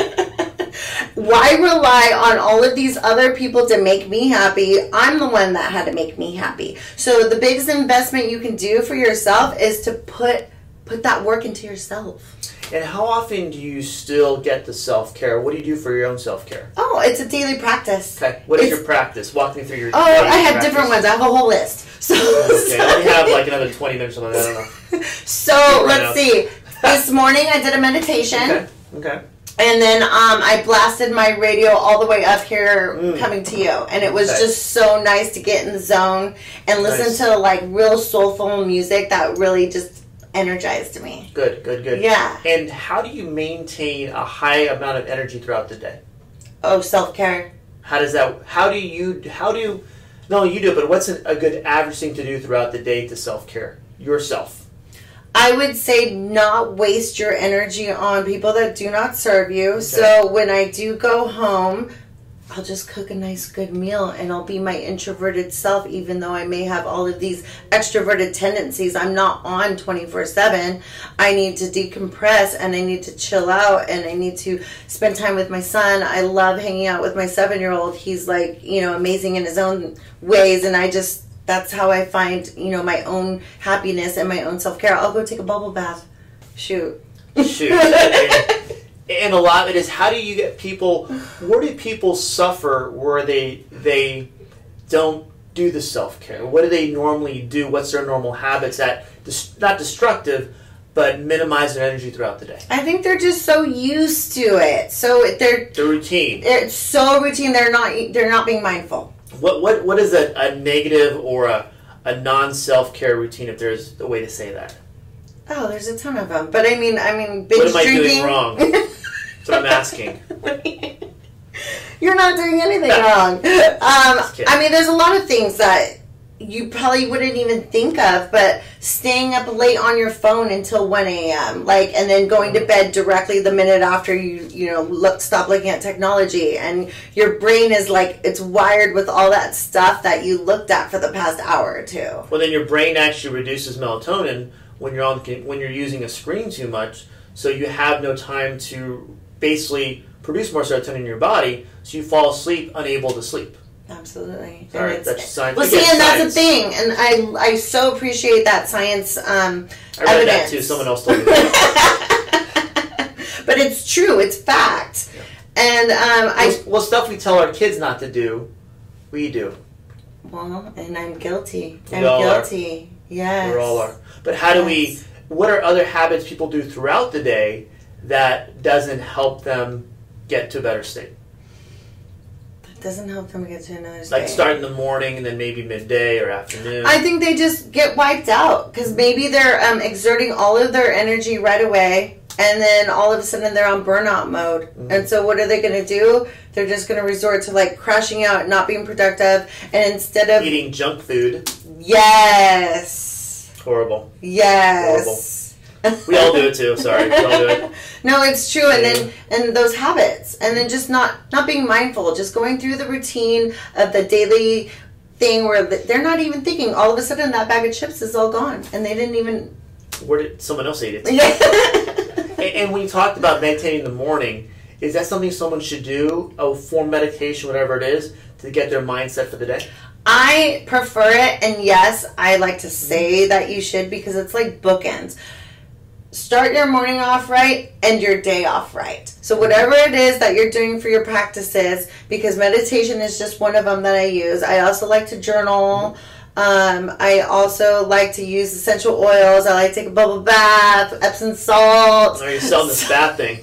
[SPEAKER 2] Why rely on all of these other people to make me happy? I'm the one that had to make me happy. So the biggest investment you can do for yourself is to put put that work into yourself.
[SPEAKER 1] And how often do you still get the self-care? What do you do for your own self-care?
[SPEAKER 2] Oh, it's a daily practice.
[SPEAKER 1] Okay. What is
[SPEAKER 2] it's,
[SPEAKER 1] your practice? Walk me through your
[SPEAKER 2] Oh, I have
[SPEAKER 1] practice.
[SPEAKER 2] different ones. I have a whole list. So,
[SPEAKER 1] okay, I only have like another twenty minutes on that. I don't know.
[SPEAKER 2] So, let's see. This morning I did a meditation.
[SPEAKER 1] Okay. Okay.
[SPEAKER 2] And then um, I blasted my radio all the way up here mm. coming to you. And it was okay. just so nice to get in the zone and listen
[SPEAKER 1] nice.
[SPEAKER 2] to like real soulful music that really just energized me.
[SPEAKER 1] Good, good, good.
[SPEAKER 2] Yeah.
[SPEAKER 1] And how do you maintain a high amount of energy throughout the day?
[SPEAKER 2] Oh, self-care.
[SPEAKER 1] How does that, how do you, how do you, no, you do it, but what's a good average thing to do throughout the day to self-care? Yourself.
[SPEAKER 2] I would say not waste your energy on people that do not serve you.
[SPEAKER 1] Okay.
[SPEAKER 2] So when I do go home, I'll just cook a nice good meal and I'll be my introverted self, even though I may have all of these extroverted tendencies. I'm not on twenty-four seven. I need to decompress and I need to chill out and I need to spend time with my son. I love hanging out with my seven-year-old. He's like, you know, amazing in his own ways, and I just, that's how I find, you know, my own happiness and my own self-care. I'll go take a bubble bath. Shoot.
[SPEAKER 1] Shoot. and, and a lot of it is, how do you get people, where do people suffer where they they don't do the self-care? What do they normally do? What's their normal habits that, not destructive, but minimize their energy throughout the day?
[SPEAKER 2] I think they're just so used to it. So they're...
[SPEAKER 1] The routine.
[SPEAKER 2] It's so routine, they're not they're not being mindful.
[SPEAKER 1] What what what is a, a negative or a, a non-self-care routine, if there's a way to say that?
[SPEAKER 2] Oh, there's a ton of them. But I mean, I mean, binge
[SPEAKER 1] what am I
[SPEAKER 2] drinking.
[SPEAKER 1] doing wrong? That's what I'm asking.
[SPEAKER 2] You're not doing anything wrong. Um, I mean, there's a lot of things that you probably wouldn't even think of, but staying up late on your phone until one a.m., like, and then going to bed directly the minute after you, you know, look, stop looking at technology, and your brain is like, it's wired with all that stuff that you looked at for the past hour or two.
[SPEAKER 1] Well, then your brain actually reduces melatonin when you're on when you're using a screen too much, so you have no time to basically produce more serotonin in your body, so you fall asleep unable to sleep.
[SPEAKER 2] Absolutely.
[SPEAKER 1] Sorry, that's science.
[SPEAKER 2] Well, see, and that's the thing, and I I so appreciate that science um,
[SPEAKER 1] I read
[SPEAKER 2] evidence.
[SPEAKER 1] that too. Someone else told me that.
[SPEAKER 2] But it's true. It's fact.
[SPEAKER 1] Yeah.
[SPEAKER 2] And um, I
[SPEAKER 1] well, well, stuff we tell our kids not to do, we do.
[SPEAKER 2] Well, and I'm guilty.
[SPEAKER 1] We
[SPEAKER 2] I'm
[SPEAKER 1] all
[SPEAKER 2] guilty.
[SPEAKER 1] Are.
[SPEAKER 2] Yes.
[SPEAKER 1] We all are. But how do
[SPEAKER 2] Yes.
[SPEAKER 1] we? What are other habits people do throughout the day that doesn't help them get to a better state?
[SPEAKER 2] Doesn't help them get to another state.
[SPEAKER 1] Like start in the morning and then maybe midday or afternoon.
[SPEAKER 2] I think they just get wiped out because maybe they're um, exerting all of their energy right away, and then all of a sudden they're on burnout mode. Mm-hmm. And so what are they going to do? They're just going to resort to like crashing out, not being productive, and instead of
[SPEAKER 1] eating junk food.
[SPEAKER 2] Yes.
[SPEAKER 1] Horrible.
[SPEAKER 2] Yes.
[SPEAKER 1] Horrible. We all do it too. Sorry, we all do it.
[SPEAKER 2] No, it's true. And then and those habits, and then just not not being mindful, just going through the routine of the daily thing where they're not even thinking. All of a sudden, that bag of chips is all gone, and they didn't even.
[SPEAKER 1] Where did someone else eat it? and, and when you talked about meditating in the morning, is that something someone should do? A form meditation, whatever it is, to get their mindset for the day?
[SPEAKER 2] I prefer it, and yes, I like to say that you should because it's like bookends. Start your morning off right and your day off right. So whatever it is that you're doing for your practices, because meditation is just one of them that I use. I also like to journal. Um, I also like to use essential oils. I like to take a bubble bath, Epsom salt.
[SPEAKER 1] Are you selling this bath thing?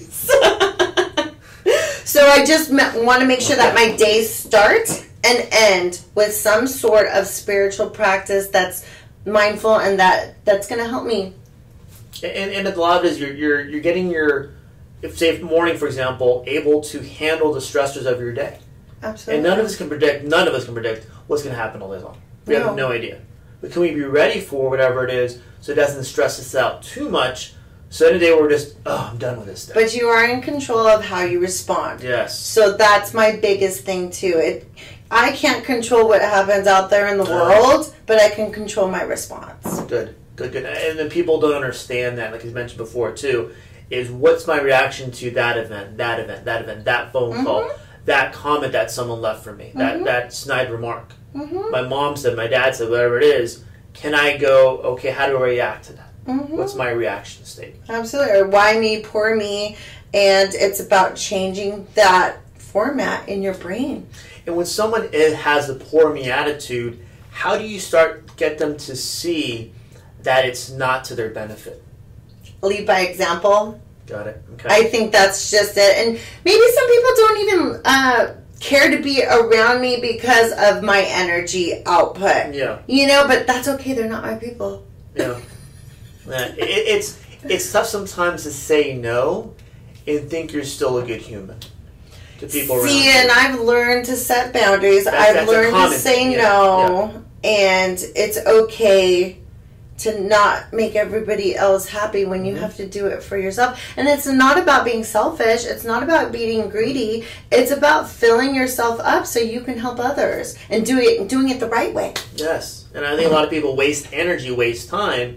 [SPEAKER 2] So I just want to make sure that my days start and end with some sort of spiritual practice that's mindful and that, that's going to help me.
[SPEAKER 1] And, and a lot of it is you're, you're, you're getting your, if say morning, for example, able to handle the stressors of your day.
[SPEAKER 2] Absolutely.
[SPEAKER 1] And none of us can predict, none of us can predict what's going to happen all day long. We
[SPEAKER 2] No.
[SPEAKER 1] have no idea. But can we be ready for whatever it is so it doesn't stress us out too much, so in a day we're just, oh, I'm done with this day.
[SPEAKER 2] But you are in control of how you respond.
[SPEAKER 1] Yes.
[SPEAKER 2] So that's my biggest thing too. It, I can't control what happens out there in the
[SPEAKER 1] No.
[SPEAKER 2] world, but I can control my response.
[SPEAKER 1] Good, good, good. And then people don't understand that, like you mentioned before too, is what's my reaction to that event, that event, that event, that phone
[SPEAKER 2] Mm-hmm.
[SPEAKER 1] call, that comment that someone left for me, that,
[SPEAKER 2] Mm-hmm.
[SPEAKER 1] that snide remark.
[SPEAKER 2] Mm-hmm.
[SPEAKER 1] My mom said, my dad said, whatever it is, can I go, okay, how do I react to that?
[SPEAKER 2] Mm-hmm.
[SPEAKER 1] What's my reaction state?
[SPEAKER 2] Absolutely. Or why me, poor me. And it's about changing that format in your brain.
[SPEAKER 1] And when someone is, has a poor me attitude, how do you start get them to see that it's not to their benefit?
[SPEAKER 2] Lead by example.
[SPEAKER 1] Got it. Okay.
[SPEAKER 2] I think that's just it. And maybe some people don't even uh, care to be around me because of my energy output.
[SPEAKER 1] Yeah.
[SPEAKER 2] You know, but that's okay. They're not my people.
[SPEAKER 1] Yeah. Yeah. It, it's it's tough sometimes to say no and think you're still a good human to people around
[SPEAKER 2] See,
[SPEAKER 1] you.
[SPEAKER 2] and I've learned to set boundaries.
[SPEAKER 1] That's-
[SPEAKER 2] I've
[SPEAKER 1] that's a
[SPEAKER 2] learned to
[SPEAKER 1] common
[SPEAKER 2] say
[SPEAKER 1] thing, yeah,
[SPEAKER 2] no, and it's okay to not make everybody else happy when you mm-hmm. have to do it for yourself. And it's not about being selfish. It's not about being greedy. It's about filling yourself up so you can help others and do it, doing it the right way.
[SPEAKER 1] Yes. And I think a lot of people waste energy, waste time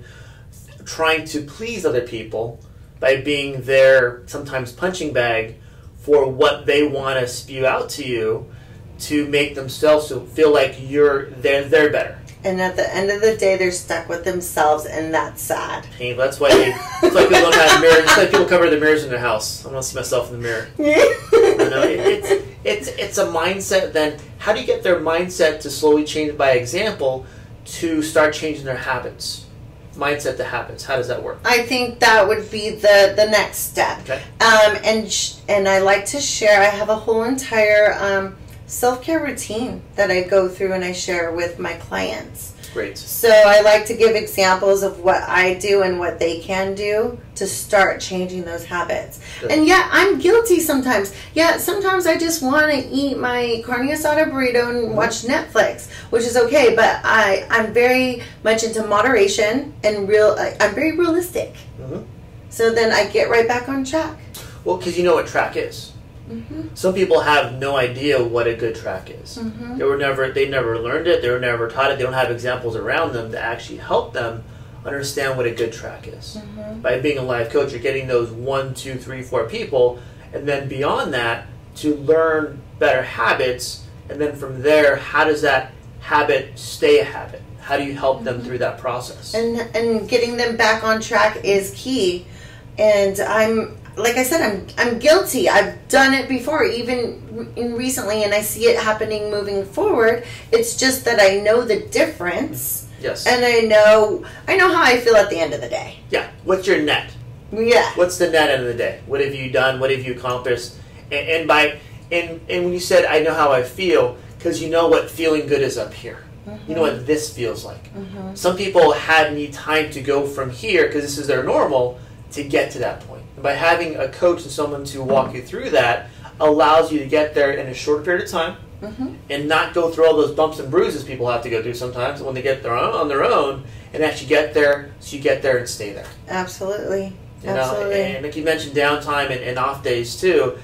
[SPEAKER 1] trying to please other people by being their sometimes punching bag for what they want to spew out to you to make themselves feel like you're they're, they're better.
[SPEAKER 2] And at the end of the day, they're stuck with themselves, and that's sad.
[SPEAKER 1] Painful. That's why they, that's why people don't have mirrors. That's why people cover their mirrors in their house. I want to see myself in the mirror. You know, it, it's it's it's a mindset. Then how do you get their mindset to slowly change by example to start changing their habits? Mindset to habits. How does that work?
[SPEAKER 2] I think that would be the, the next step.
[SPEAKER 1] Okay.
[SPEAKER 2] Um, and sh- and I like to share. I have a whole entire um, self-care routine that I go through and I share with my clients.
[SPEAKER 1] Great.
[SPEAKER 2] So I like to give examples of what I do and what they can do to start changing those habits.
[SPEAKER 1] Good.
[SPEAKER 2] And yeah, I'm guilty sometimes. Yeah, sometimes I just want to eat my carne asada burrito and mm-hmm. watch Netflix, which is okay. But I, I'm very much into moderation and real. I'm very realistic.
[SPEAKER 1] Mm-hmm.
[SPEAKER 2] So then I get right back on track.
[SPEAKER 1] Well, because you know what track is. Mm-hmm. Some people have no idea what a good track is. Mm-hmm. They were never, they never learned it. They were never taught it. They don't have examples around them to actually help them understand what a good track is. Mm-hmm. By being a life coach, you're getting those one, two, three, four people, and then beyond that, to learn better habits, and then from there, how does that habit stay a habit? How do you help mm-hmm. them through that process?
[SPEAKER 2] And and getting them back on track is key. And I'm. Like I said, I'm I'm guilty. I've done it before, even in recently, and I see it happening moving forward. It's just that I know the difference.
[SPEAKER 1] Yes.
[SPEAKER 2] And I know I know how I feel at the end of the day.
[SPEAKER 1] Yeah. What's your net?
[SPEAKER 2] Yeah.
[SPEAKER 1] What's the net end of the day? What have you done? What have you accomplished? And, and by and and when you said I know how I feel, because you know what feeling good is up here. Mm-hmm. You know what this feels like. Mm-hmm. Some people had need time to go from here because this is their normal to get to that point. And by having a coach and someone to walk you through that allows you to get there in a short period of time mm-hmm. and not go through all those bumps and bruises people have to go through sometimes when they get their own, on their own and actually get there so you get there and stay there.
[SPEAKER 2] Absolutely.
[SPEAKER 1] You
[SPEAKER 2] Absolutely.
[SPEAKER 1] know, and like you mentioned downtime and, and off days too.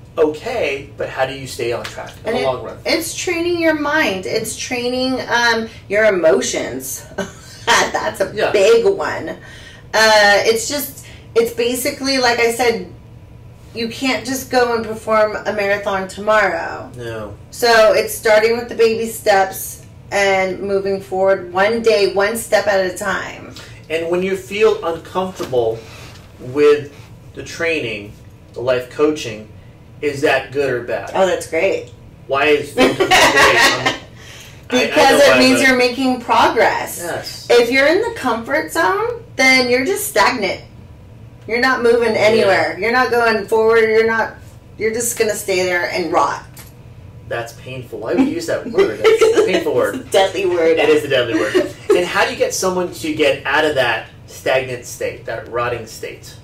[SPEAKER 1] Okay, but how do you stay on track in
[SPEAKER 2] and
[SPEAKER 1] the
[SPEAKER 2] it,
[SPEAKER 1] long run?
[SPEAKER 2] It's training your mind. It's training um, your emotions. That's a yeah. big one. Uh, it's just... It's basically, like I said, you can't just go and perform a marathon tomorrow.
[SPEAKER 1] No.
[SPEAKER 2] So it's starting with the baby steps and moving forward one day, one step at a time.
[SPEAKER 1] And when you feel uncomfortable with the training, the life coaching, is that good or bad?
[SPEAKER 2] Oh, that's great.
[SPEAKER 1] Why is it great? Um,
[SPEAKER 2] because
[SPEAKER 1] I, I
[SPEAKER 2] it means
[SPEAKER 1] but...
[SPEAKER 2] you're making progress.
[SPEAKER 1] Yes.
[SPEAKER 2] If you're in the comfort zone, then you're just stagnant. You're not moving anywhere. Yeah. You're not going forward. You're not. You're just gonna stay there and rot.
[SPEAKER 1] That's painful. Why would you use that word? That's a painful word.
[SPEAKER 2] It's a deadly word.
[SPEAKER 1] It is a deadly word. And how do you get someone to get out of that stagnant state, that rotting state?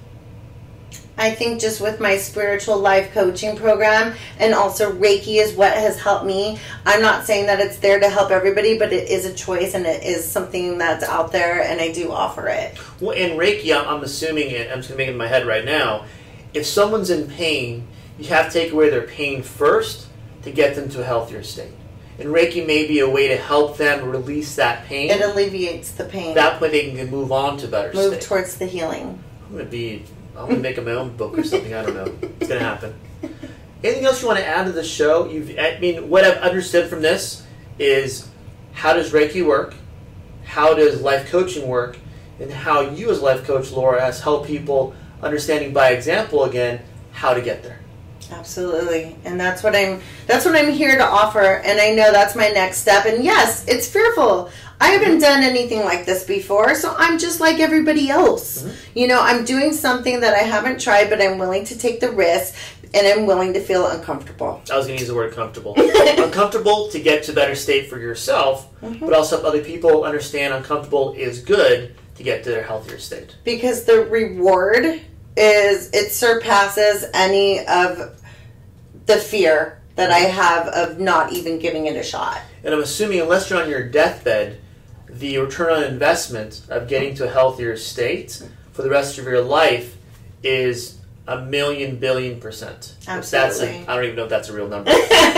[SPEAKER 2] I think just with my spiritual life coaching program, and also Reiki is what has helped me. I'm not saying that it's there to help everybody, but it is a choice and it is something that's out there, and I do offer it.
[SPEAKER 1] Well, in Reiki, I'm assuming, and I'm just going to make it in my head right now, if someone's in pain, you have to take away their pain first to get them to a healthier state. And Reiki may be a way to help them release that pain.
[SPEAKER 2] It alleviates the pain.
[SPEAKER 1] At that point, they can move on to better
[SPEAKER 2] move
[SPEAKER 1] state.
[SPEAKER 2] towards the healing.
[SPEAKER 1] I'm going to be... I'm going to make my own book or something. I don't know. It's going to happen. Anything else you want to add to the show? You've, I mean, what I've understood from this is how does Reiki work? How does life coaching work? And how you as life coach, Laura, has helped people understanding by example again how to get there.
[SPEAKER 2] Absolutely. And that's what I'm that's what I'm here to offer, and I know that's my next step. And yes, it's fearful. I haven't done anything like this before, so I'm just like everybody else. Mm-hmm. You know, I'm doing something that I haven't tried, but I'm willing to take the risk, and I'm willing to feel uncomfortable.
[SPEAKER 1] I was going to use the word comfortable. Uncomfortable to get to a better state for yourself, mm-hmm. but also help other people understand uncomfortable is good to get to their healthier state.
[SPEAKER 2] Because the reward is, it surpasses any of the fear that I have of not even giving it a shot.
[SPEAKER 1] And I'm assuming unless you're on your deathbed, the return on investment of getting to a healthier state for the rest of your life is a million billion percent.
[SPEAKER 2] Absolutely.
[SPEAKER 1] That's a, I don't even know if that's a real number.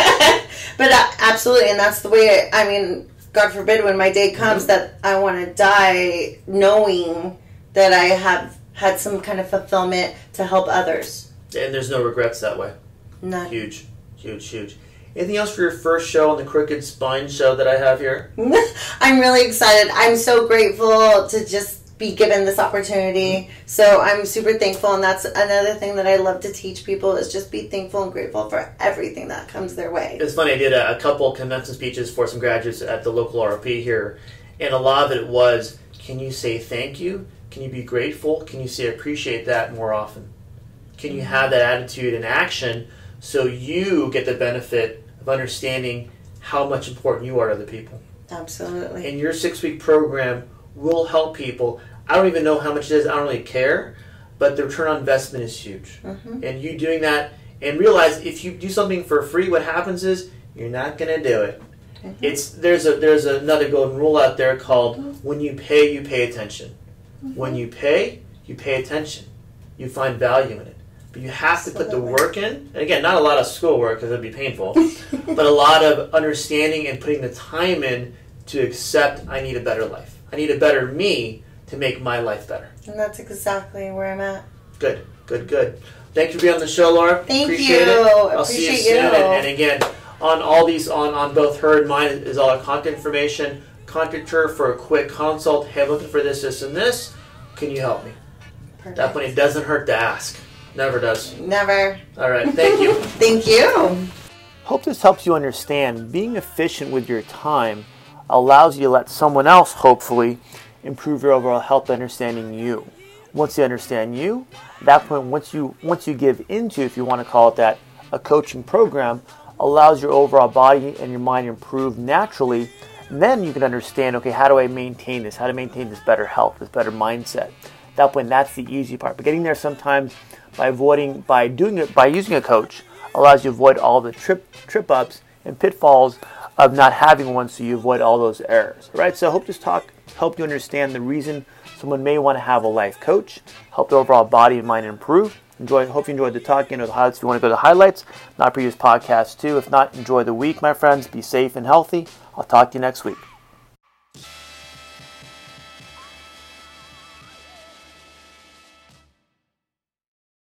[SPEAKER 2] But uh, absolutely, and that's the way, I, I mean, God forbid when my day comes mm-hmm. that I want to die knowing that I have had some kind of fulfillment to help others.
[SPEAKER 1] And there's no regrets that way.
[SPEAKER 2] None.
[SPEAKER 1] Huge, huge, huge. Anything else for your first show on the Crooked Spine show that I have here?
[SPEAKER 2] I'm really excited. I'm so grateful to just be given this opportunity. So I'm super thankful, and that's another thing that I love to teach people is just be thankful and grateful for everything that comes their way.
[SPEAKER 1] It's funny, I did a, a couple convention speeches for some graduates at the local R O P here, and a lot of it was, can you say thank you? Can you be grateful? Can you say appreciate that more often? Can you have that attitude in action so you get the benefit of understanding how much important you are to other people?
[SPEAKER 2] Absolutely.
[SPEAKER 1] And your six-week program will help people. I don't even know how much it is. I don't really care. But the return on investment is huge. Mm-hmm. And you doing that, and realize if you do something for free, what happens is you're not going to do it. Mm-hmm. It's there's a there's another golden rule out there called mm-hmm. when you pay, you pay attention. Mm-hmm. When you pay, you pay attention. You find value in it. But you have to put the work in. And again, not a lot of schoolwork because it would be painful, but a lot of understanding and putting the time in to accept I need a better life. I need a better me to make my life better.
[SPEAKER 2] And that's exactly where I'm at.
[SPEAKER 1] Good, good, good. Thank you for being on the show, Laura.
[SPEAKER 2] Thank
[SPEAKER 1] Appreciate
[SPEAKER 2] you.
[SPEAKER 1] it. I'll
[SPEAKER 2] Appreciate
[SPEAKER 1] see you soon.
[SPEAKER 2] you.
[SPEAKER 1] And, and again, on all these, on, on both her and mine is all our contact information. Contact her for a quick consult. Hey, I'm looking for this, this, and this. Can you help me?
[SPEAKER 2] Perfect.
[SPEAKER 1] That point, it doesn't hurt to ask. Never does.
[SPEAKER 2] Never.
[SPEAKER 1] All right. Thank you.
[SPEAKER 2] Thank you.
[SPEAKER 1] Hope this helps you understand being efficient with your time allows you to let someone else, hopefully, improve your overall health by understanding you. Once they understand you, at that point, once you once you give into, if you want to call it that, a coaching program, allows your overall body and your mind to improve naturally. And then you can understand, okay, how do I maintain this? How to maintain this better health, this better mindset? At that point, that's the easy part. But getting there sometimes by avoiding, by doing it, by using a coach, allows you to avoid all the trip trip ups and pitfalls of not having one, so you avoid all those errors. All right, so I hope this talk helped you understand the reason someone may want to have a life coach, help their overall body and mind improve. Enjoy. Hope you enjoyed the talk. You know the highlights. If you want to go to the highlights, not previous podcasts too. If not, enjoy the week, my friends. Be safe and healthy. I'll talk to you next week.